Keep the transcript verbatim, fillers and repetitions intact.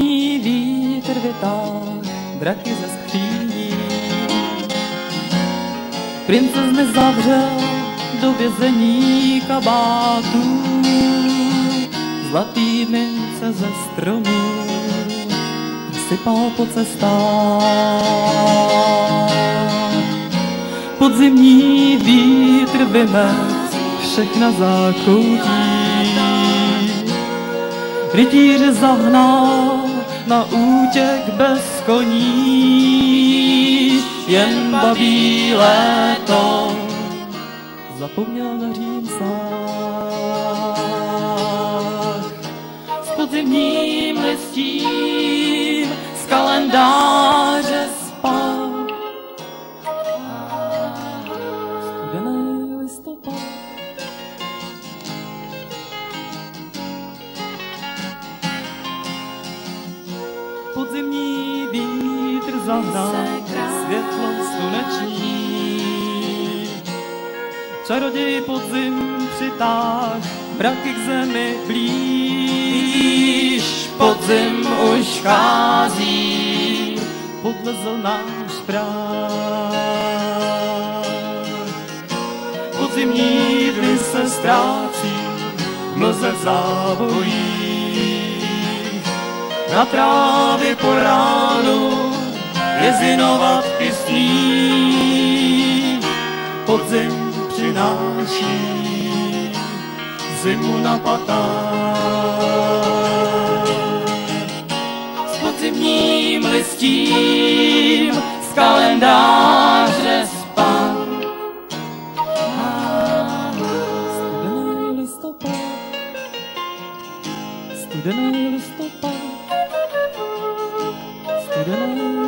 podzimní vítr vytáhl draky ze skříní. Princezny zavřel do vězení kabátů, zlatý mince ze stromů sypal po cestách. Podzimní vítr vymet všechna zákoutí, rytíře zahnal na útěk bez koní, jen babí léto zapomněl na Řím sám. S podzimním listím z kalendáře spal studený listopad. Podzimní vítr zahnal světlo sluneční, čaroděj podzim přitáhl mraky k zemi blíž. Podzim už chází, podlezl náš práh. Podzimní dny se ztrácí v mlze v závojích, na trávě po ránu jezinovat sní. Podzim přináší zimu na patách. S podzimním listím z kalendáře spal studený listopad, studený listopad, studený